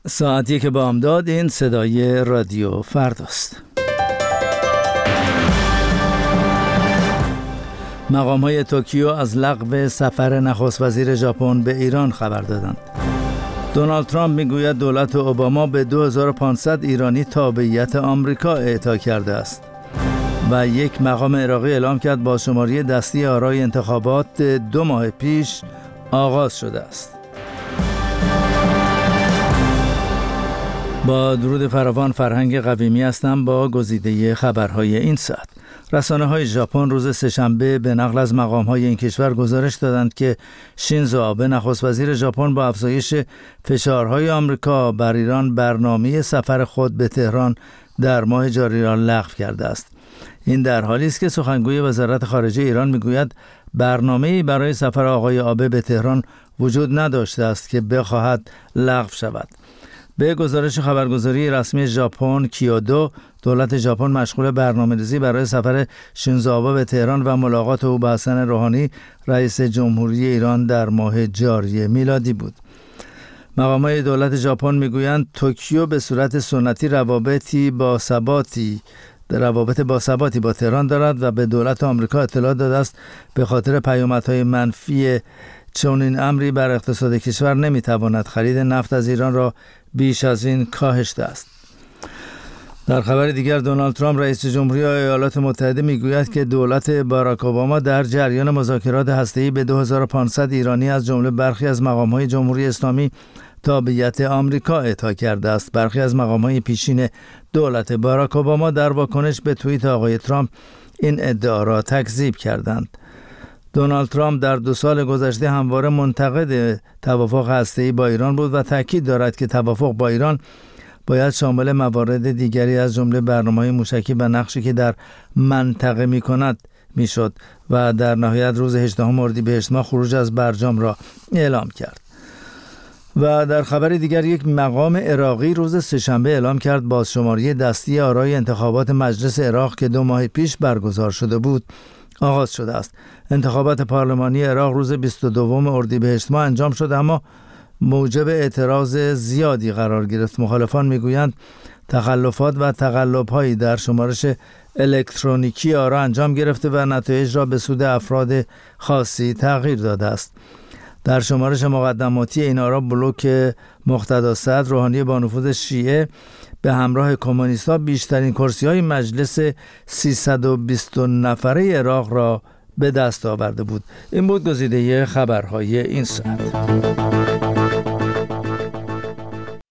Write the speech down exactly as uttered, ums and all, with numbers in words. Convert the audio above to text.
ساعتی که بامداد، این صدای رادیو فرداست. مقام‌های توکیو از لغو سفر نخست وزیر ژاپن به ایران خبر دادند. دونالد ترامپ میگوید دولت اوباما به دو هزار و پانصد ایرانی تابعیت آمریکا اعطا کرده است. و یک مقام عراقی اعلام کرد بازشماری دستی آرای انتخابات دو ماه پیش آغاز شده است. با درود فراوان، فرهنگ قویمی هستم با گزیده خبرهای این ساعت. رسانه‌های ژاپن روز سه‌شنبه به نقل از مقام‌های این کشور گزارش دادند که شینزو آبه نخست وزیر ژاپن با افزایش فشارهای آمریکا بر ایران برنامه سفر خود به تهران در ماه جاری را لغو کرده است. این در حالی است که سخنگوی وزارت خارجه ایران میگوید برنامه‌ای برای سفر آقای آبه به تهران وجود نداشته است که بخواهد لغو شود. به گزارش خبرگزاری رسمی ژاپن کیودو، دولت ژاپن مشغول برنامه‌ریزی برای سفر شینزو آبه به تهران و ملاقات او با حسن روحانی رئیس جمهوری ایران در ماه جاری میلادی بود. مقامات دولت ژاپن میگویند توکیو به صورت سنتی روابطی با ثباتی روابط با ثباتی با تهران دارد و به دولت آمریکا اطلاع داده است به خاطر پیامدهای منفی چنین امری بر اقتصاد کشور نمیتواند خرید نفت از ایران را بیش از این کاهش دهد است. در خبر دیگر، دونالد ترامپ رئیس جمهوری ایالات متحده میگوید که دولت باراک اوباما در جریان مذاکرات هسته‌ای به دو هزار و پانصد ایرانی از جمله برخی از مقام‌های جمهوری اسلامی تابعیت آمریکا اعطا کرده است. برخی از مقام‌های پیشین دولت باراک اوباما در واکنش به توییت آقای ترامپ این ادعا را تکذیب کردند. دونالد ترامپ در دو سال گذشته همواره منتقد توافق هسته‌ای با ایران بود و تاکید دارد که توافق با ایران باید شامل موارد دیگری از جمله برنامه‌های موشکی و نقشی که در منطقه می‌کند میشد و در نهایت روز هجدهم اردیبهشت ماه خروج از برجام را اعلام کرد. و در خبر دیگر، یک مقام عراقی روز سه‌شنبه اعلام کرد بازشماری دستی آرای انتخابات مجلس عراق که دو ماه پیش برگزار شده بود آغاز شده است. انتخابات پارلمانی عراق روز بیست و دوم اردیبهشت ماه انجام شد، اما موجب اعتراض زیادی قرار گرفت. مخالفان میگویند تخلفات و تقلب‌هایی در شمارش الکترونیکی آرا انجام گرفته و نتایج را به سود افراد خاصی تغییر داده است. در شمارش مقدماتی این آرا بلوک مقتدا صدر روحانی با نفوذ شیعه به همراه کمونیست‌ها بیشترین کرسی‌های مجلس سیصد و بیست نفره عراق را به دست آورده بود. این بود گزیده خبرهای این ساعت.